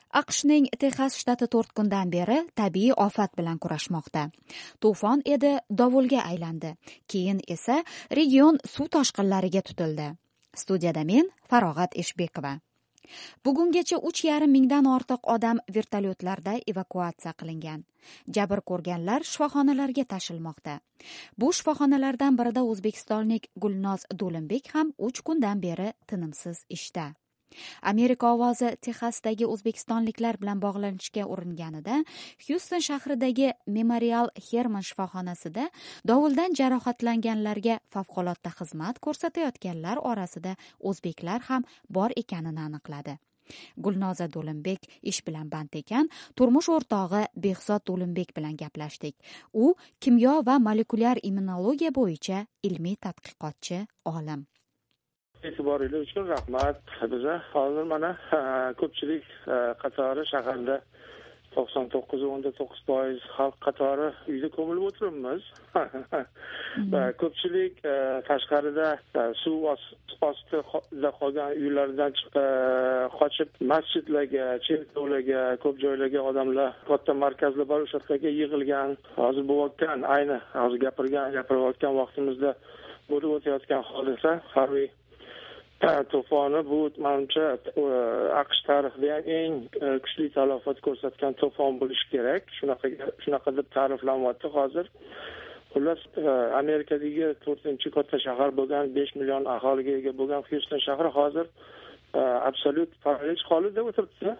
AQShning Texas shtati 4 kundan beri tabiiy ofat bilan kurashmoqda. To'fon edi dovulga aylandi. Keyin esa region suv toshqinlariga tutildi. Studiyada men Farog'at Eshbekova. Bugungacha 3,5 mingdan ortiq odam vertolyotlarda evakuatsiya qilingan. Jabr ko'rganlar shifoxonalarga tashilmoqda. Bu shifoxonalardan birida o'zbekistonlik Gulnoz Do'limbek ham 3 kundan beri tinimsiz ishda. Amerika ovozi Texasdagi o'zbekistonliklar bilan bog'lanishga uringanida Hyuston shahridagi Memorial Hermann shifoxonasida dovuldan jarohatlanganlarga favqulodda xizmat ko'rsatayotganlar orasida o'zbeklar ham bor ekanini aniqladi. Gulnoza Do'limbek ish bilan band ekan, turmush o'rtog'i Behzod Do'limbek bilan gaplashdik. U kimyo va molekulyar immunologiya bo'yicha ilmiy tadqiqotchi olim. E'tiboringiz uchun rahmat. Biza hozir mana ko'pchilik qatori shaharda 99.9% xalq qatori uyda ko'milib o'tiribmiz. Va ko'pchilik tashqarida suv ostida qolgan uylardan qochib masjidlarga, cherkovlarga, ko'p joylarga odamlar katta markazlar bor, o'sha yerga yig'ilgan. Hozir bo'layotgan, ayni hozir gapirayotgan vaqtimizda bo'lib o'tayotgan hodisa harbiy to'foni bu menimcha AQSh tarixida eng kuchli talafot ko'rsatgan to'fon bo'lishi kerak. Shunaqa deb ta'riflanyapti hozir. Xullas, Amerikadagi 4-katta shahar bo'lgan 5 million aholiga ega bo'lgan Hyuston shahri hozir absolyut paraliz holida o'tiribdi.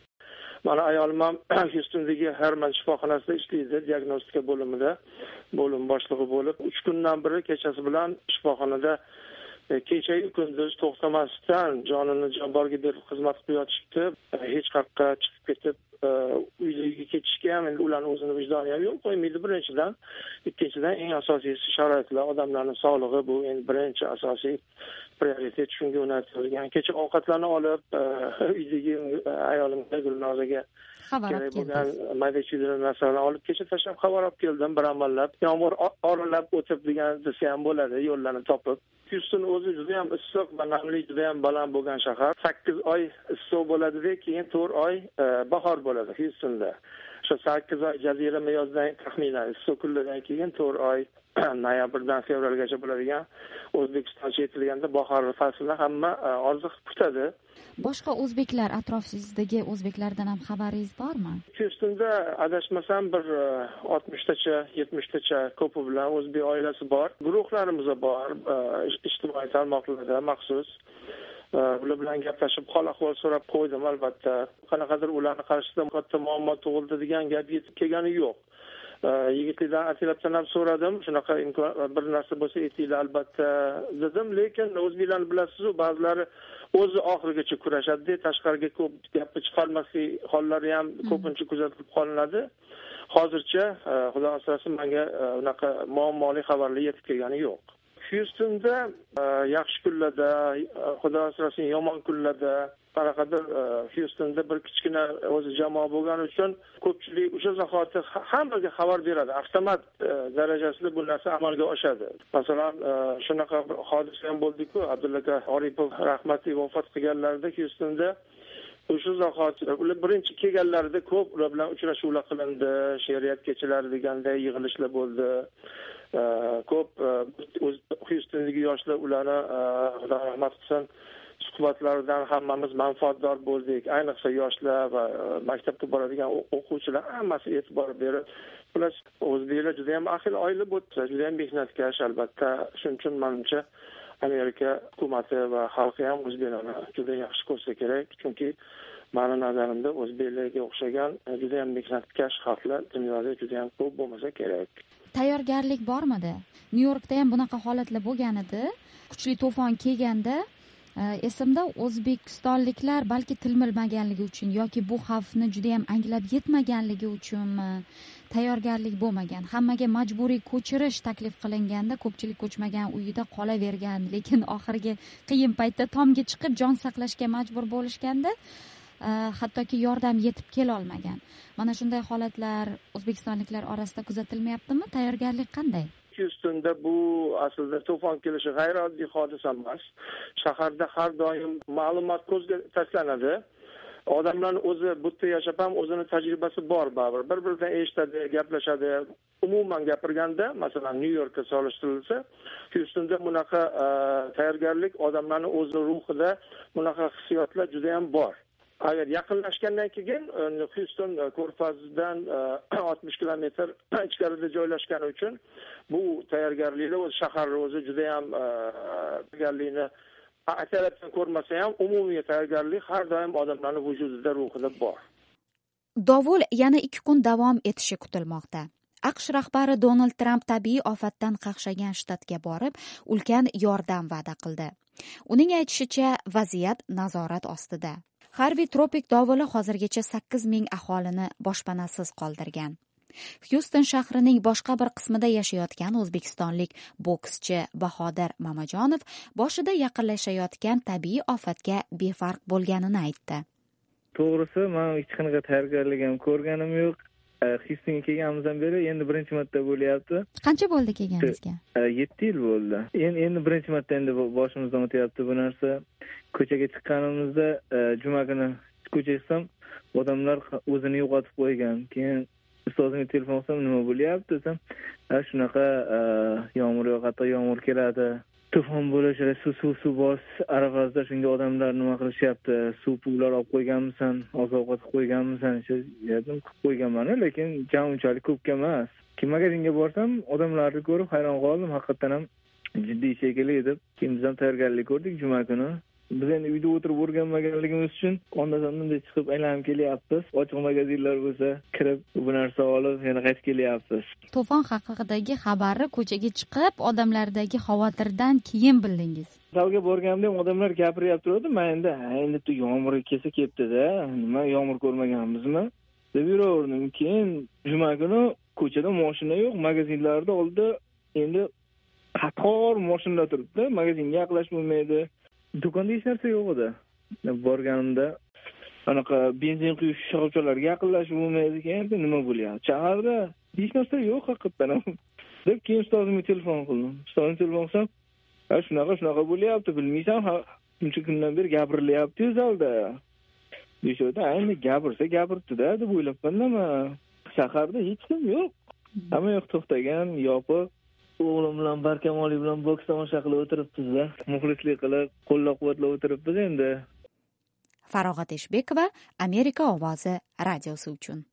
Mana ayolim ham Hyustondagi Hermann shifoxonasida ishlaydi, diagnostika bo'limida bo'lim boshlig'i bo'lib, 3 kundan beri kechasi bilan shifoxonada kecha-yu kunduz to'xtamasdan jonini jabborga berib xizmat qilib yotishibdi. Hech qayerga chiqib ketib uylarga ketishga ham endi ularning o'zini vijdoni ham yo'q qo'ymaydi birinchidan. Ikkinchidan eng asosiysi sharoitlar, odamlarning sog'lig'i bu endi birinchi asosiy prioritet shunga yo'naltirilgan. Kecha ovqatlarni olib uydagi ayolimga Gulnozaga kerak bo'lgan mayda-chuyda narsalarni olib kecha tashlab xabar olib keldim. Bir amallab yomg'ir oralab o'tib degan desa ham bo'ladi, yo'llarni topib. Hyuston o'zi juda ham issiq va namlik juda ham baland bo'lgan shahar. 8 oy issiq bo'ladi-da, keyin 4 oy bahor bo'ladi Hyustonda. O'sha 8 oy jazirama yozdan taxminan issiq kunlardan keyin 4 oy noyabrdan fevralgacha bo'ladigan O'zbekistoncha aytilganda bahor faslini hamma orziq kutadi. Boshqa o'zbeklar, atrofing'izdagi o'zbeklardan ham xabaringiz bormi? Hyustonda adashmasam bir 60tacha, 70tacha ko'pi bilan o'zbek oilasi bor. Guruhlarimiz bor, ijtimoiy tarmoqlarda maxsus. Ular bilan gaplashib, hol-ahvol so'rab qo'ydim albatta. Qanaqadir ularni qarshisida katta muammo tug'ildi degan gap yetib kelgani yo'q. Yigitlardan atilabdan ham so'radim, shunaqa imkon bir narsa bo'lsa aytinglar albatta dedim, lekin o'zbeklarni bilasiz-ku, ba'zilari o'zi oxirigacha kurashadi, tashqariga ko'p gapni chiqarmaslik hollari ham ko'pincha kuzatilib qolinadi. Hozircha xudo asrasin menga unaqa muammoli xabarlar yetib kelgani yo'q. Hyustonda yaxshi kunlarda, xudo asrasin yomon kunlarda qanaqadir Hyustonda bir kichkina o'zi jamoa bo'lgani uchun ko'pchilik o'sha zahoti hammaga xabar beradi. Avtomat darajasida bu narsa amalga oshadi. Masalan, shunaqa bir hodisa ham bo'ldi-ku, Abdullaka Oripov rahmatli vafot qilganlarida Hyustonda o'sha zahoti ular birinchi kelganlarida ko'p ular bilan uchrashuvlar qilindi, she'riyat kechalari deganda yig'ilishlar bo'ldi. Ko'p Hyustondagi yoshlar ularni Xudo rahmat qilsin suhbatlaridan hammamiz manfaatdor bo'ldik. Ayniqsa yoshlar va maktabga boradigan o'quvchilar hammasi e'tibor berib, plus o'zbeklar juda ham ahil oila bo'ldi, juda ham mehnatkash albatta. Shuning uchun menimcha Amerika hukumati va xalqi ham o'zbeklarni juda yaxshi ko'rsa kerak, chunki meni nazarimda o'zbeklarga o'xshagan juda ham mehnatkash xalqlar dunyoda juda ham ko'p bo'lmasa kerak. Tayyorgarlik bormidi? Nyu-Yorkda ham bunaqa holatlar bo'lgan edi. Kuchli to'fon kelganda esimda o'zbekistonliklar balki til bilmaganligi uchun yoki bu xavfni juda ham anglab yetmaganligi uchunmi tayyorgarlik bo'lmagan. Hammaga majburiy ko'chirish taklif qilinganda ko'pchilik ko'chmagan uyida qolavergan, lekin oxirgi qiyin paytda tomga chiqib jon saqlashga majbur bo'lishganda hattoki yordam yetib kela olmagan. Mana shunday holatlar o'zbekistonliklar orasida kuzatilmayaptimi? Tayyorgarlik qanday? Hyustonda bu aslida to'fon kelishi g'ayrioddiy hodisa emas. Shaharda har doim ma'lumot ko'zga tashlanadi. odamlarni o'zi bu yerda yashab ham o'zini tajribasi bor baribir. Bir-biridan eshitadi, gaplashadi. Umuman gapirganda, masalan, Nyu-Yorkka solishtirilsa, Houstonda bunaqa tayyorgarlik odamlarning o'zi ruhida bunaqa hissiyotlar juda ham bor. Agar yaqinlashgandan keyin Houston ko'rfazidan 60 kilometr ichkarida joylashgani uchun bu tayyorgarliklar o'z shaharni o'zi juda ham tayyorgarlikni atalabdan ko'rmasa ham umumiy tayyorgarlik har doim odamlarning vujudida, ruhida bor. Dovul yana 2 kun davom etishi kutilmoqda. AQSh rahbari Donald Tramp tabiiy ofatdan qaqshagan shtatga borib, ulkan yordam va'da qildi. Uning aytishicha, vaziyat nazorat ostida. Harvey tropik dovuli hozirgacha 8,000 aholini boshpanasiz qoldirgan. Houston shahrining boshqa bir qismida yashayotgan o'zbekistonlik bokschi Bahodir Mamajonov boshida yaqinlashayotgan tabiiy ofatga befarq bo'lganini aytdi. To'g'risi, men hech qanaqa tayyorgarligim ko'rganim yo'q. Houstonga kelganimizdan beri endi birinchi marta bo'lyapti. Qancha bo'ldi kelganingizga? 7 yil bo'ldi. Endi birinchi marta endi boshimizdan o'tyapti bu narsa. Ko'chaga chiqqanimizda juma kuni ko'chaga chiqsam, odamlar o'zini yo'qotib qo'ygan. Keyin ustozimga telefon qilsam, nima bo'lyapti desam, shunaqa yomg'ir yog'adi, yomg'ir keladi. To'fon bo'lishadi, suv bor arafasida, shunga odamlar nima qilishyapti? Suv pullar olib qo'yganmisan, oziq-ovqat qilib qo'yganmisan? Dedim, qilib qo'yganman, lekin jam unchalik ko'pga emas. Magazinga borsam, odamlarni ko'rib hayron qoldim. Haqiqatan ham jiddiy shekilli deb, keyin biz ham tayyorgarlik ko'rdik juma kuni. Biz endi uyda o'tirib o'rganmaganligimiz uchun onda-sonda chiqib aylanib kelyapmiz. Ochiq magazinlar bo'lsa, kirib bu narsa olib, yana qaytib kelyapmiz. To'fon haqidagi xabarni ko'chaga chiqib, odamlardagi xavotirdan keyin bildingiz. Zalga borganimda odamlar gapiryapti edi. Men endi yomg'ir kelsa ketdi-da, nima yomg'ir ko'rmaganmizmi deb yuraverdim. Keyin juma kuni ko'chada mashina yo'q, magazinlarda oldida endi qator mashinalar turibdi. Magazinga yaqinlash bo'lmaydi. Do'konda hech narsa yo'q edi. Borganimda anaqa benzin quyish shoxobchalarga yaqinlashib bo'lmaydi. Keyin nima bo'lyapti? Shaharda hech narsa yo'q haqiqatan ham. Deb keyin ustozimga telefon qildim. Ustozimga telefon qilsam, shunaqa bo'lyapti, bilmaysan, shuncha kundan beri gapirilyapti zalda. Deyishdi, endi gapirsa gapiribdi-da deb o'ylabman. Shaharda hech kim yo'q. Hamma yoq to'xtagan, yopiq. O'g'lim bilan Barkamoliy bilan boks tomosha qilib o'tiribmiz-da. Muxlislik qilib, qo'llab-quvvatlab o'tiribmiz endi. Farog'at Eshbekova, Amerika ovozi radiosi uchun.